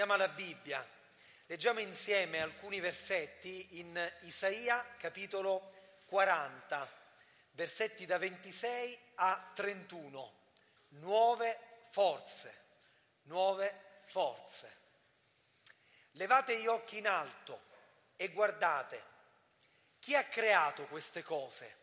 Alla Bibbia. Leggiamo insieme alcuni versetti in Isaia capitolo 40, versetti da 26 a 31. Nuove forze, nuove forze. Levate gli occhi in alto e guardate, chi ha creato queste cose?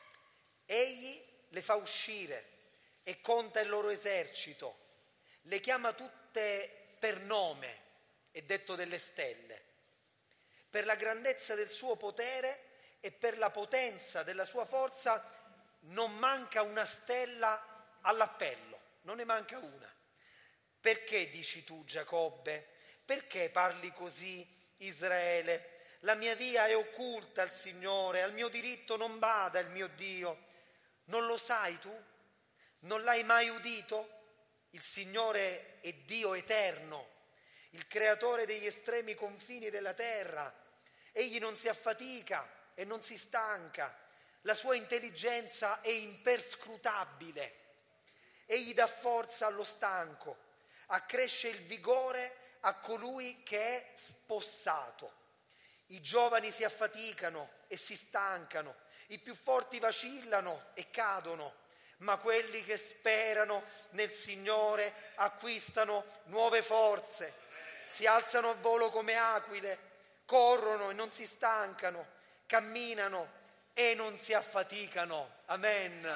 Egli le fa uscire e conta il loro esercito, le chiama tutte per nome, è detto delle stelle, per la grandezza del suo potere e per la potenza della sua forza non manca una stella all'appello, non ne manca una. Perché dici tu, Giacobbe? Perché parli così, Israele? La mia via è occulta al Signore, al mio diritto non bada il mio Dio. Non lo sai tu? Non l'hai mai udito? Il Signore è Dio eterno, il creatore degli estremi confini della terra. Egli non si affatica e non si stanca, la sua intelligenza è imperscrutabile. Egli dà forza allo stanco, accresce il vigore a colui che è spossato. I giovani si affaticano e si stancano, i più forti vacillano e cadono. Ma quelli che sperano nel Signore acquistano nuove forze, si alzano a volo come aquile, corrono e non si stancano, camminano e non si affaticano. Amen.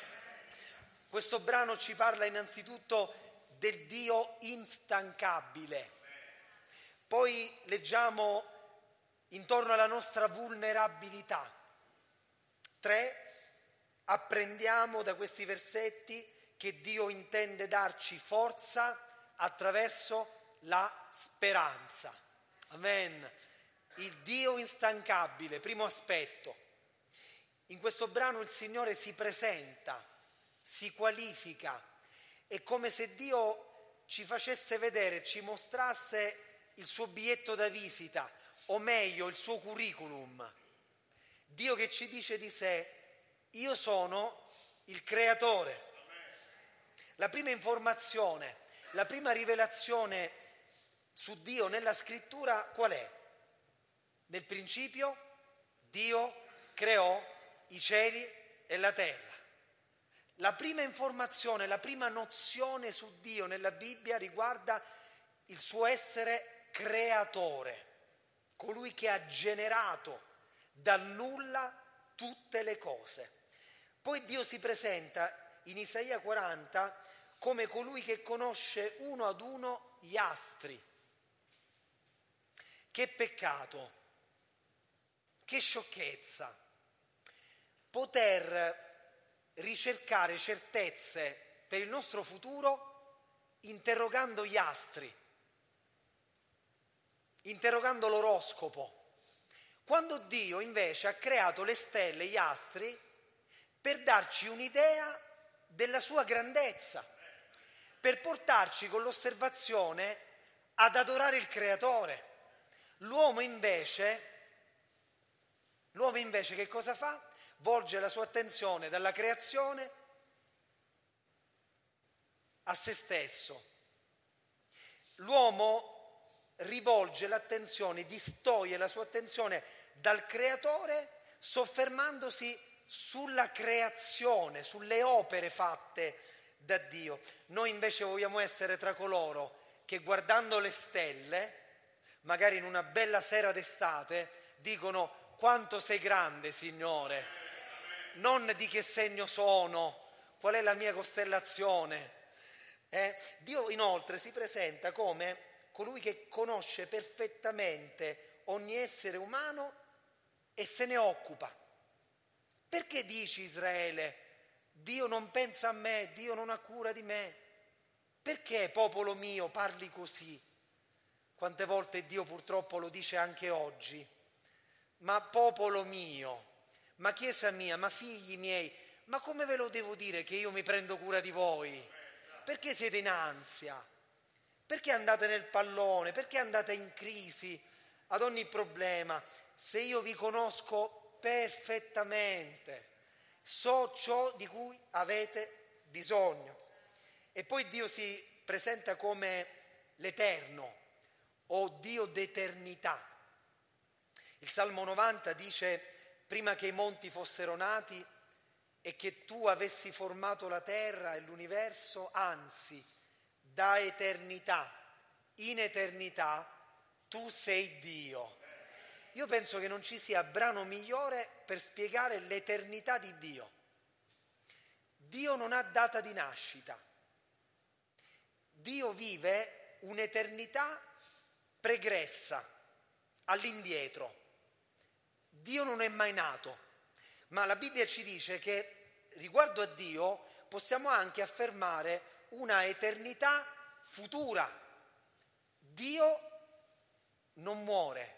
Questo brano ci parla innanzitutto del Dio instancabile. Poi leggiamo intorno alla nostra vulnerabilità. 3. Apprendiamo da questi versetti che Dio intende darci forza attraverso la speranza. Amen. Il Dio instancabile, primo aspetto. In questo brano il Signore si presenta, si qualifica. È come se Dio ci facesse vedere, ci mostrasse il suo biglietto da visita, o meglio il suo curriculum. Dio che ci dice di sé: io sono il creatore. La prima informazione, la prima rivelazione su Dio nella scrittura qual è? Nel principio Dio creò i cieli e la terra. La prima informazione, la prima nozione su Dio nella Bibbia riguarda il suo essere creatore, colui che ha generato dal nulla tutte le cose. Poi Dio si presenta in Isaia 40 come colui che conosce uno ad uno gli astri. Che peccato, che sciocchezza poter ricercare certezze per il nostro futuro interrogando gli astri, interrogando l'oroscopo, quando Dio invece ha creato le stelle, gli astri, per darci un'idea della sua grandezza, per portarci con l'osservazione ad adorare il Creatore. L'uomo invece che cosa fa? Volge la sua attenzione dalla creazione a se stesso. L'uomo rivolge l'attenzione, distoglie la sua attenzione dal Creatore, soffermandosi sulla creazione, sulle opere fatte da Dio. Noi invece vogliamo essere tra coloro che, guardando le stelle, magari in una bella sera d'estate, dicono: quanto sei grande, Signore, non di che segno sono, qual è la mia costellazione. Dio inoltre si presenta come colui che conosce perfettamente ogni essere umano e se ne occupa. Perché dici, Israele, Dio non pensa a me, Dio non ha cura di me? Perché, popolo mio, parli così? Quante volte Dio purtroppo lo dice anche oggi. Ma popolo mio, ma chiesa mia, ma figli miei, ma come ve lo devo dire che io mi prendo cura di voi? Perché siete in ansia? Perché andate nel pallone? Perché andate in crisi ad ogni problema? Se io vi conosco perfettamente, so ciò di cui avete bisogno. E poi Dio si presenta come l'Eterno, Dio d'eternità. Il Salmo 90 dice: prima che i monti fossero nati e che tu avessi formato la terra e l'universo, anzi, da eternità in eternità tu sei Dio. Io penso che non ci sia brano migliore per spiegare l'eternità di Dio. Dio non ha data di nascita. Dio vive un'eternità pregressa, all'indietro. Dio non è mai nato, ma la Bibbia ci dice che riguardo a Dio possiamo anche affermare una eternità futura. Dio non muore,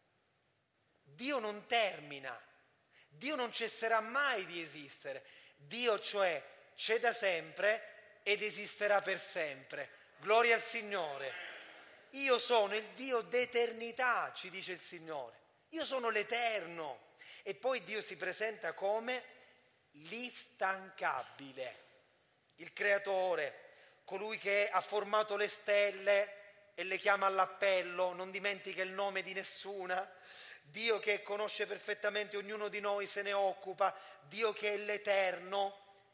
Dio non termina, Dio non cesserà mai di esistere. Dio, cioè, c'è da sempre ed esisterà per sempre. Gloria al Signore. Io sono il Dio d'eternità, ci dice il Signore. Io sono l'Eterno. E poi Dio si presenta come l'instancabile, il Creatore, colui che ha formato le stelle e le chiama all'appello, non dimentica il nome di nessuna. Dio che conosce perfettamente ognuno di noi, se ne occupa. Dio che è l'Eterno,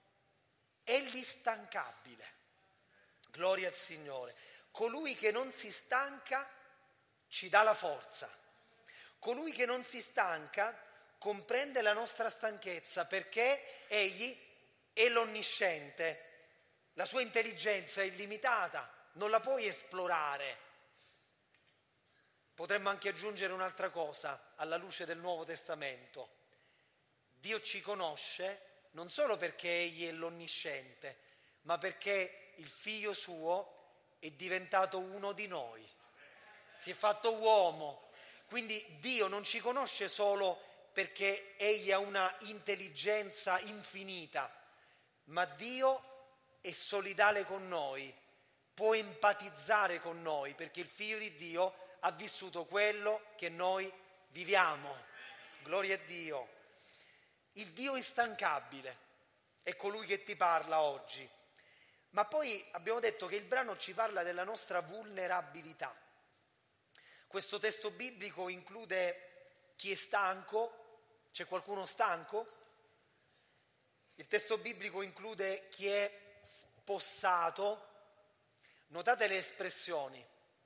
è l'instancabile. Gloria al Signore. Colui che non si stanca ci dà la forza. Colui che non si stanca comprende la nostra stanchezza, perché Egli è l'onnisciente. La sua intelligenza è illimitata, non la puoi esplorare. Potremmo anche aggiungere un'altra cosa alla luce del Nuovo Testamento. Dio ci conosce non solo perché Egli è l'onnisciente, ma perché il Figlio suo è diventato uno di noi. Si è fatto uomo. Quindi Dio non ci conosce solo perché Egli ha una intelligenza infinita, ma Dio è solidale con noi, può empatizzare con noi, perché il Figlio di Dio ha vissuto quello che noi viviamo. Gloria a Dio. Il Dio instancabile è colui che ti parla oggi. Ma poi abbiamo detto che il brano ci parla della nostra vulnerabilità. Questo testo biblico include chi è stanco. C'è qualcuno stanco? Il testo biblico include chi è spossato. Notate le espressioni.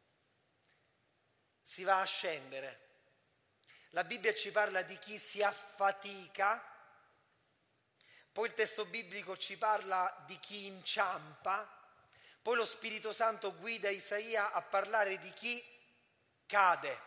Si va a scendere. La Bibbia ci parla di chi si affatica. Poi il testo biblico ci parla di chi inciampa. Poi lo Spirito Santo guida Isaia a parlare di chi cade.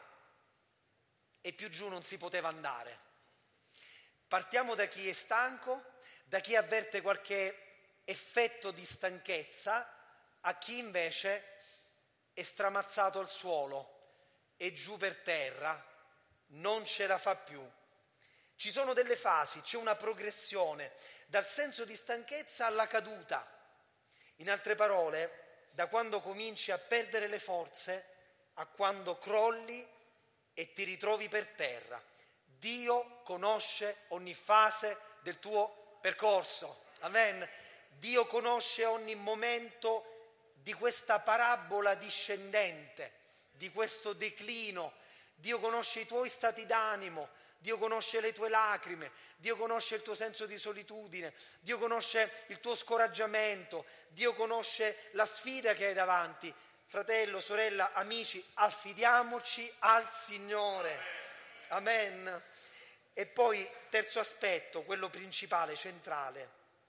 E più giù non si poteva andare. Partiamo da chi è stanco, da chi avverte qualche effetto di stanchezza, a chi invece è stramazzato al suolo, è giù per terra, non ce la fa più. Ci sono delle fasi, c'è una progressione dal senso di stanchezza alla caduta. In altre parole, da quando cominci a perdere le forze a quando crolli e ti ritrovi per terra. Dio conosce ogni fase del tuo percorso. Amen. Dio conosce ogni momento di questa parabola discendente, di questo declino. Dio conosce i tuoi stati d'animo, Dio conosce le tue lacrime, Dio conosce il tuo senso di solitudine, Dio conosce il tuo scoraggiamento, Dio conosce la sfida che hai davanti. Fratello, sorella, amici, affidiamoci al Signore. Amen. E poi, terzo aspetto, quello principale, centrale.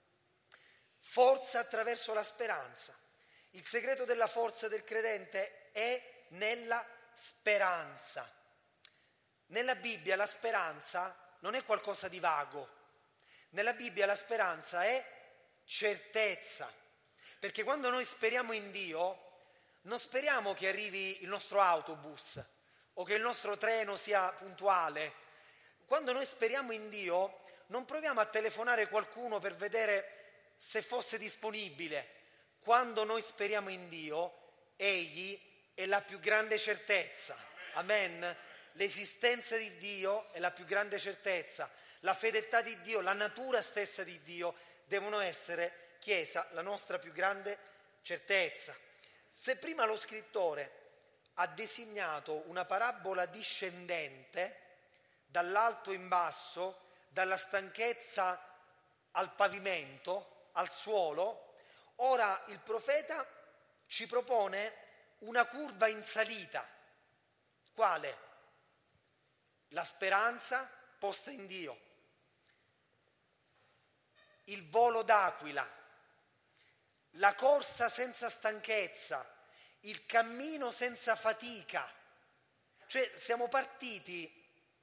Forza attraverso la speranza. Il segreto della forza del credente è nella speranza. Nella Bibbia la speranza non è qualcosa di vago. Nella Bibbia la speranza è certezza. Perché quando noi speriamo in Dio, non speriamo che arrivi il nostro autobus o che il nostro treno sia puntuale. Quando noi speriamo in Dio, non proviamo a telefonare qualcuno per vedere se fosse disponibile. Quando noi speriamo in Dio, Egli è la più grande certezza. Amen. L'esistenza di Dio è la più grande certezza. La fedeltà di Dio, la natura stessa di Dio devono essere, Chiesa, la nostra più grande certezza. Se prima lo scrittore ha designato una parabola discendente dall'alto in basso, dalla stanchezza al pavimento, al suolo. Ora il profeta ci propone una curva in salita. Quale? La speranza posta in Dio, il volo d'aquila, la corsa senza stanchezza, il cammino senza fatica. Cioè siamo partiti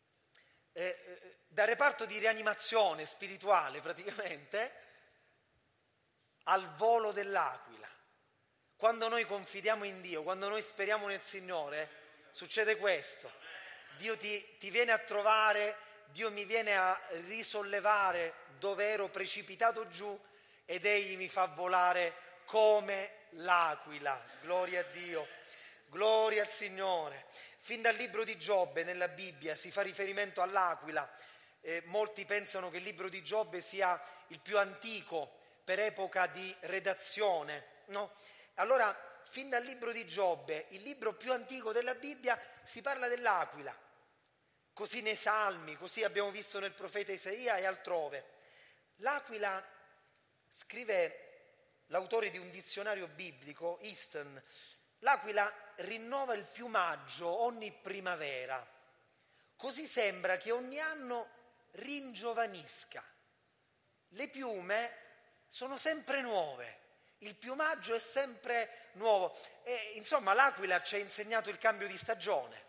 dal reparto di rianimazione spirituale praticamente al volo dell'aquila. Quando noi confidiamo in Dio, quando noi speriamo nel Signore, succede questo. Dio ti viene a trovare, Dio mi viene a risollevare dove ero precipitato giù ed Egli mi fa volare come l'aquila. Gloria a Dio, gloria al Signore. Fin dal libro di Giobbe nella Bibbia si fa riferimento all'aquila. Molti pensano che il libro di Giobbe sia il più antico per epoca di redazione, no? Allora, fin dal libro di Giobbe, il libro più antico della Bibbia, si parla dell'aquila. Così nei Salmi, così abbiamo visto nel profeta Isaia e altrove. L'aquila, scrive l'autore di un dizionario biblico, Easton, l'aquila rinnova il piumaggio ogni primavera. Così sembra che ogni anno ringiovanisca. Le piume sono sempre nuove, il piumaggio è sempre nuovo. E, insomma, l'aquila ci ha insegnato il cambio di stagione,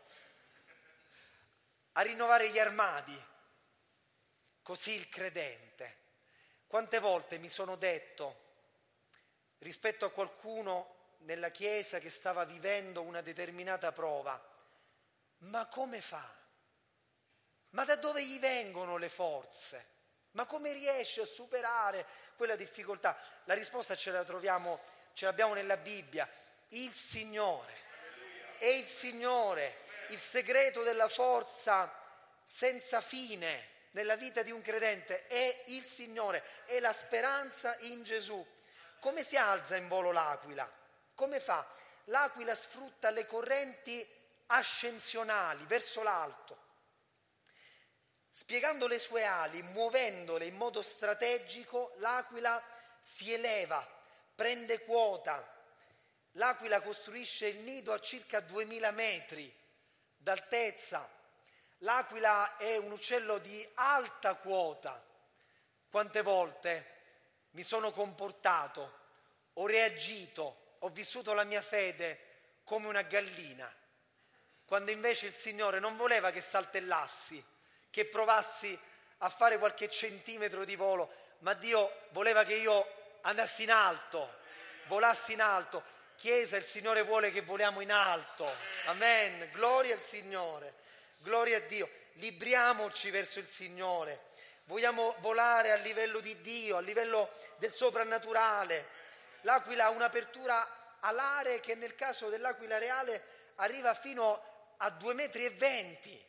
a rinnovare gli armadi. Così il credente. Quante volte mi sono detto, rispetto a qualcuno nella Chiesa che stava vivendo una determinata prova, ma come fa? Ma da dove gli vengono le forze? Ma come riesce a superare quella difficoltà? La risposta ce l'abbiamo nella Bibbia. Il Signore. È il Signore, il segreto della forza senza fine nella vita di un credente. È il Signore, è la speranza in Gesù. Come si alza in volo l'aquila? Come fa? L'aquila sfrutta le correnti ascensionali verso l'alto. Spiegando le sue ali, muovendole in modo strategico, l'aquila si eleva, prende quota. L'aquila costruisce il nido a circa 2000 metri d'altezza. L'aquila è un uccello di alta quota. Quante volte mi sono comportato, ho reagito, ho vissuto la mia fede come una gallina, quando invece il Signore non voleva che saltellassi, che provassi a fare qualche centimetro di volo, ma Dio voleva che io andassi in alto, volassi in alto. Chiesa, il Signore vuole che voliamo in alto. Amen. Gloria al Signore. Gloria a Dio. Libriamoci verso il Signore. Vogliamo volare a livello di Dio, a livello del soprannaturale. L'aquila ha un'apertura alare che nel caso dell'aquila reale arriva fino a 2,20 metri.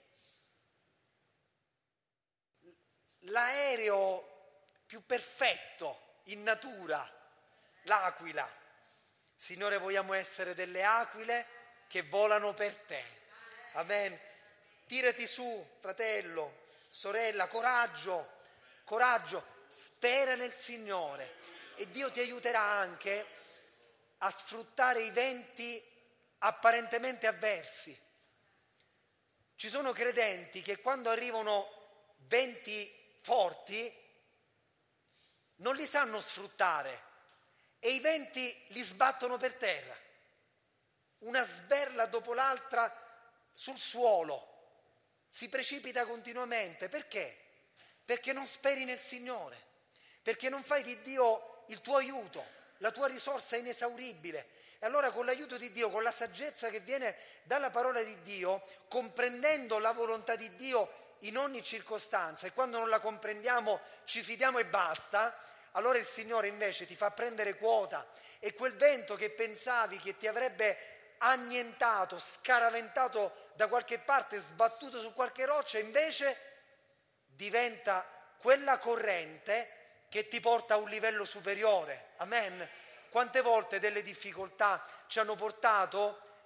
L'aereo più perfetto in natura, l'aquila. Signore, vogliamo essere delle aquile che volano per te. Amen. Tirati su, fratello, sorella, coraggio, spera nel Signore e Dio ti aiuterà anche a sfruttare i venti apparentemente avversi. Ci sono credenti che quando arrivano venti forti non li sanno sfruttare e i venti li sbattono per terra, una sberla dopo l'altra sul suolo, si precipita continuamente. Perché? Perché non speri nel Signore, perché non fai di Dio il tuo aiuto, la tua risorsa inesauribile. E allora con l'aiuto di Dio, con la saggezza che viene dalla parola di Dio, comprendendo la volontà di Dio in ogni circostanza, e quando non la comprendiamo ci fidiamo e basta, allora il Signore invece ti fa prendere quota e quel vento che pensavi che ti avrebbe annientato, scaraventato da qualche parte, sbattuto su qualche roccia, invece diventa quella corrente che ti porta a un livello superiore. Amen. Quante volte delle difficoltà ci hanno portato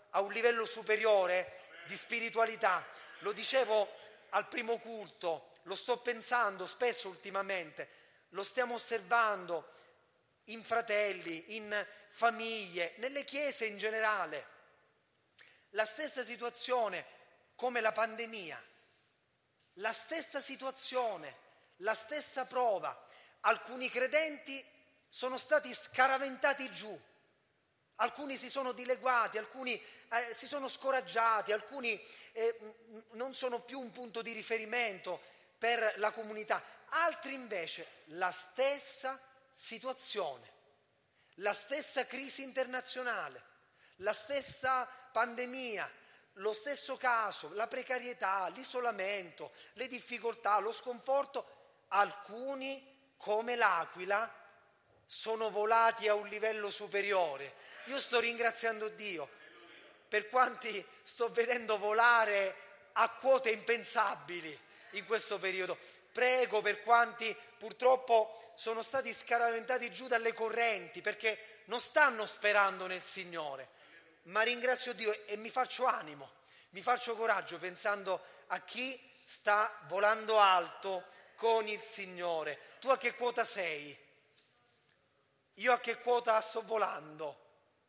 a un livello superiore di spiritualità. Lo dicevo al primo culto, lo sto pensando spesso ultimamente, lo stiamo osservando in fratelli, in famiglie, nelle chiese in generale. La stessa situazione come la pandemia, la stessa situazione, la stessa prova. Alcuni credenti sono stati scaraventati giù, alcuni si sono dileguati, alcuni si sono scoraggiati, alcuni non sono più un punto di riferimento per la comunità, altri invece la stessa situazione, la stessa crisi internazionale, la stessa pandemia, lo stesso caso, la precarietà, l'isolamento, le difficoltà, lo sconforto, alcuni come l'aquila sono volati a un livello superiore. Io sto ringraziando Dio per quanti sto vedendo volare a quote impensabili in questo periodo. Prego per quanti purtroppo sono stati scaraventati giù dalle correnti perché non stanno sperando nel Signore. Ma ringrazio Dio e mi faccio animo, mi faccio coraggio pensando a chi sta volando alto con il Signore. Tu a che quota sei? Io a che quota sto volando?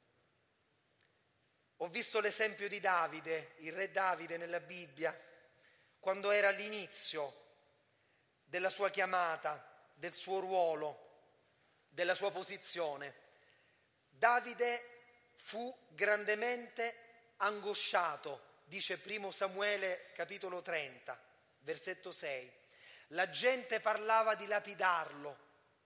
Ho visto l'esempio di Davide, il re Davide nella Bibbia, quando era all'inizio della sua chiamata, del suo ruolo, della sua posizione. Davide fu grandemente angosciato, dice 1 Samuele capitolo 30, versetto 6. La gente parlava di lapidarlo.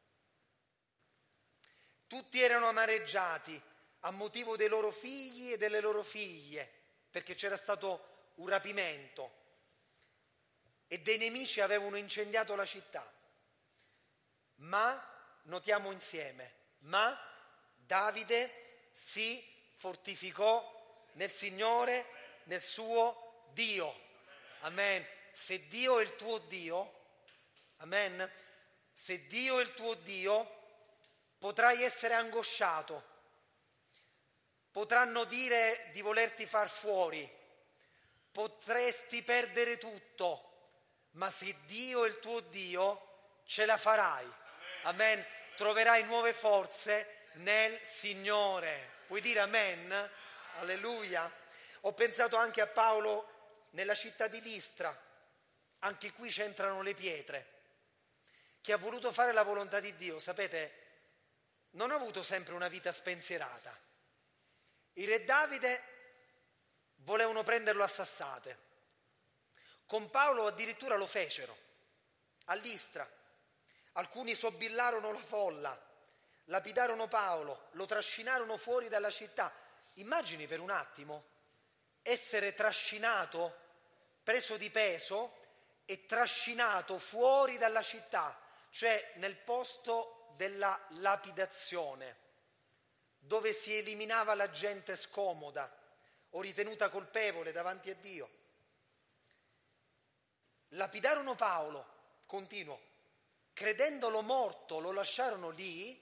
Tutti erano amareggiati a motivo dei loro figli e delle loro figlie, perché c'era stato un rapimento e dei nemici avevano incendiato la città. Ma, notiamo insieme, ma Davide si fortificò nel Signore, nel suo Dio. Amen. Se Dio è il tuo Dio, amen, se Dio è il tuo Dio, potrai essere angosciato, potranno dire di volerti far fuori, potresti perdere tutto, ma se Dio è il tuo Dio, ce la farai. Amen. Troverai nuove forze nel Signore. Puoi dire amen? Alleluia. Ho pensato anche a Paolo nella città di Listra. Anche qui c'entrano le pietre. Chi ha voluto fare la volontà di Dio, sapete, non ha avuto sempre una vita spensierata. Il re Davide volevano prenderlo a sassate. Con Paolo addirittura lo fecero, a Listra. Alcuni sobillarono la folla, lapidarono Paolo, lo trascinarono fuori dalla città. Immagini per un attimo essere trascinato, preso di peso e trascinato fuori dalla città, cioè nel posto della lapidazione, dove si eliminava la gente scomoda o ritenuta colpevole davanti a Dio. Lapidarono Paolo, continuo, credendolo morto lo lasciarono lì.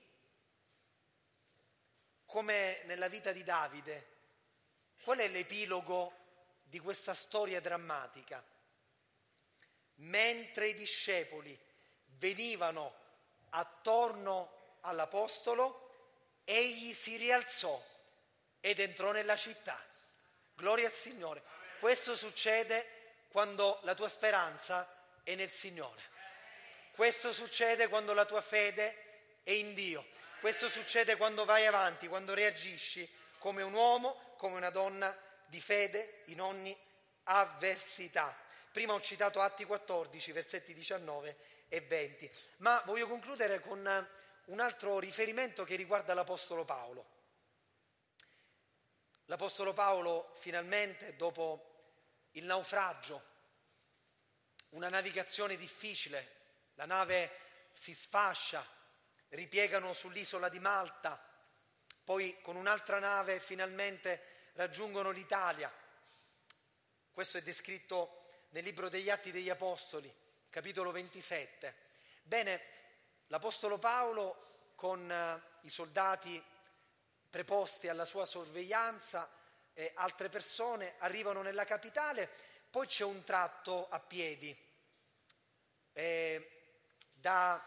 Come nella vita di Davide, qual è l'epilogo di questa storia drammatica? Mentre i discepoli venivano attorno all'apostolo, egli si rialzò ed entrò nella città. Gloria al Signore. Questo succede quando la tua speranza è nel Signore. Questo succede quando la tua fede è in Dio. Questo succede quando vai avanti, quando reagisci come un uomo, come una donna di fede in ogni avversità. Prima ho citato Atti 14, versetti 19 e 20, ma voglio concludere con un altro riferimento che riguarda l'Apostolo Paolo. L'Apostolo Paolo finalmente, dopo il naufragio, una navigazione difficile, la nave si sfascia, ripiegano sull'isola di Malta, poi con un'altra nave finalmente raggiungono l'Italia. Questo è descritto nel libro degli Atti degli Apostoli, capitolo 27. Bene, l'Apostolo Paolo con i soldati preposti alla sua sorveglianza e altre persone arrivano nella capitale, poi c'è un tratto a piedi da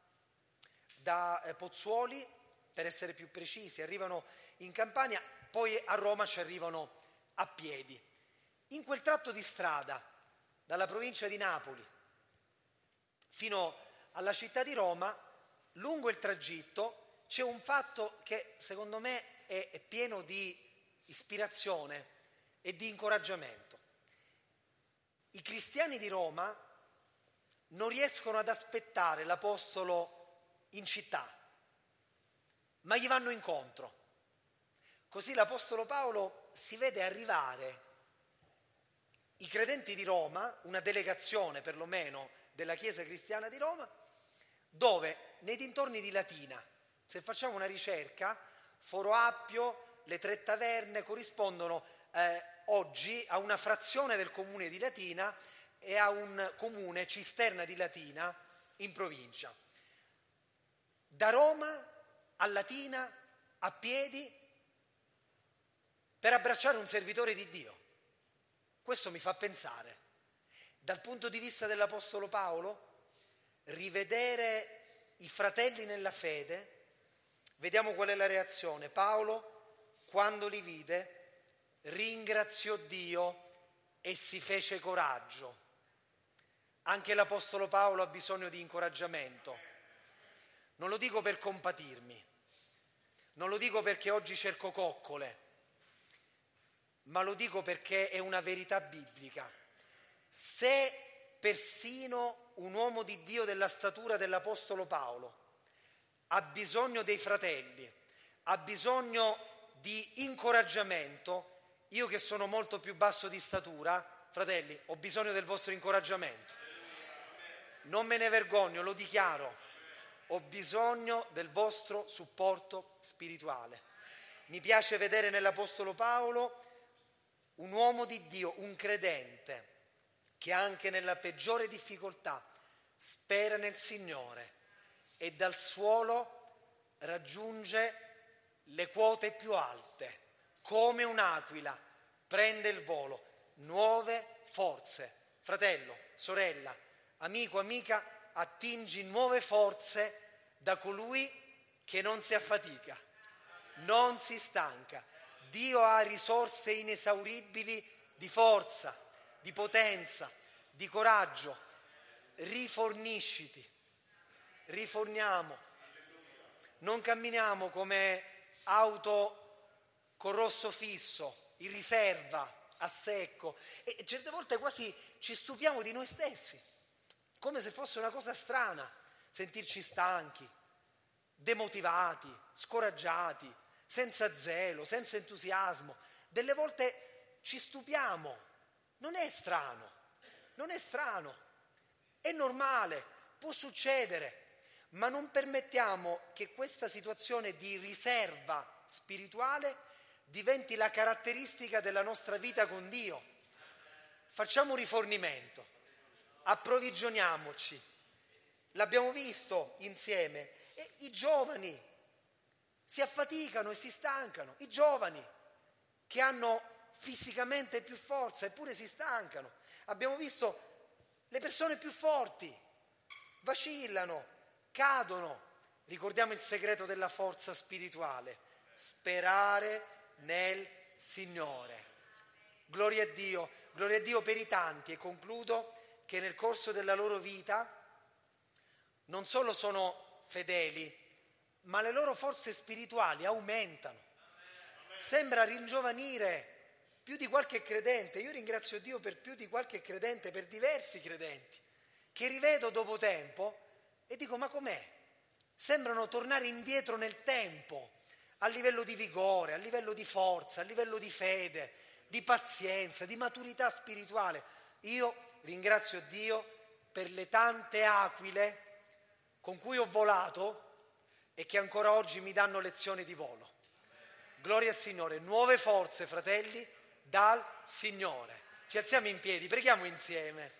Pozzuoli, per essere più precisi, arrivano in Campania, poi a Roma ci arrivano a piedi. In quel tratto di strada, dalla provincia di Napoli fino alla città di Roma, lungo il tragitto c'è un fatto che secondo me è pieno di ispirazione e di incoraggiamento. I cristiani di Roma non riescono ad aspettare l'Apostolo in città, ma gli vanno incontro. Così l'Apostolo Paolo si vede arrivare i credenti di Roma, una delegazione perlomeno della Chiesa cristiana di Roma, dove nei dintorni di Latina, se facciamo una ricerca, Foro Appio, le Tre Taverne corrispondono oggi a una frazione del comune di Latina e a un comune, Cisterna di Latina, in provincia. Da Roma a Latina, a piedi, per abbracciare un servitore di Dio. Questo mi fa pensare, dal punto di vista dell'Apostolo Paolo, rivedere i fratelli nella fede. Vediamo qual è la reazione. Paolo, quando li vide, ringraziò Dio e si fece coraggio. Anche l'Apostolo Paolo ha bisogno di incoraggiamento. Non lo dico per compatirmi, non lo dico perché oggi cerco coccole, ma lo dico perché è una verità biblica. Se persino un uomo di Dio della statura dell'Apostolo Paolo ha bisogno dei fratelli, ha bisogno di incoraggiamento, io che sono molto più basso di statura, fratelli, ho bisogno del vostro incoraggiamento. Non me ne vergogno, lo dichiaro, ho bisogno del vostro supporto spirituale. Mi piace vedere nell'Apostolo Paolo un uomo di Dio, un credente, che anche nella peggiore difficoltà spera nel Signore e dal suolo raggiunge le quote più alte, come un'aquila prende il volo, nuove forze. Fratello, sorella, amico, amica, attingi nuove forze da colui che non si affatica, non si stanca. Dio ha risorse inesauribili di forza, di potenza, di coraggio. Rifornisciti, riforniamo. Non camminiamo come auto con rosso fisso, in riserva, a secco. E certe volte quasi ci stupiamo di noi stessi, come se fosse una cosa strana sentirci stanchi, demotivati, scoraggiati, senza zelo, senza entusiasmo. Delle volte ci stupiamo. Non è strano, non è strano, è normale, può succedere, ma non permettiamo che questa situazione di riserva spirituale diventi la caratteristica della nostra vita con Dio. Facciamo un rifornimento, approvvigioniamoci. L'abbiamo visto insieme, e i giovani si affaticano e si stancano, i giovani che hanno fisicamente più forza eppure si stancano. Abbiamo visto le persone più forti, vacillano, cadono. Ricordiamo il segreto della forza spirituale: sperare nel Signore. Gloria a Dio per i tanti, e concludo, che nel corso della loro vita non solo sono fedeli, ma le loro forze spirituali aumentano. Sembra ringiovanire più di qualche credente. Io ringrazio Dio per più di qualche credente, per diversi credenti, che rivedo dopo tempo e dico: ma com'è? Sembrano tornare indietro nel tempo, a livello di vigore, a livello di forza, a livello di fede, di pazienza, di maturità spirituale. Io ringrazio Dio per le tante aquile con cui ho volato e che ancora oggi mi danno lezioni di volo. Gloria al Signore, nuove forze, fratelli, dal Signore. Ci alziamo in piedi, preghiamo insieme.